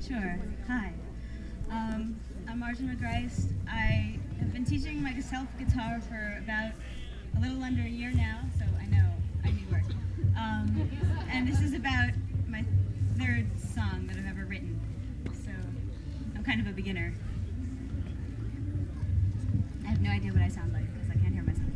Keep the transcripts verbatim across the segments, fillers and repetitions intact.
Sure. Hi. Um, I'm Martin McGrice. I have been teaching myself guitar for about a little under a year now, so I know I need work. Um, and this is about my third song that I've ever written, so I'm kind of a beginner. I have no idea what I sound like because I can't hear myself.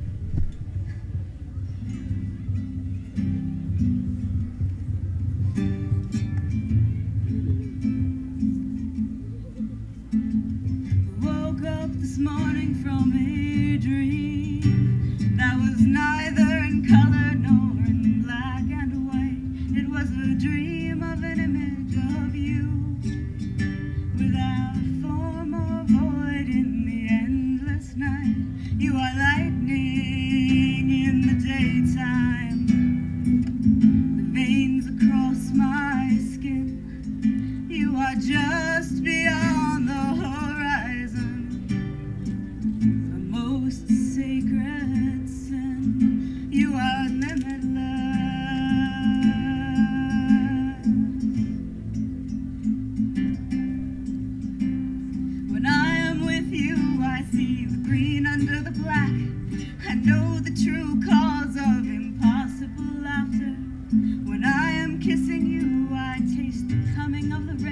This morning from a dream that was neither in color nor in black and white. It was a dream of an image of you without form or void in the endless night. You are lightning in the daytime, the veins across my skin. You are just beyond the horizon, sacred sin. You are limitless. When I am with you, I see the green under the black. I know the true cause of impossible laughter. When I am kissing you, I taste the coming of the rain.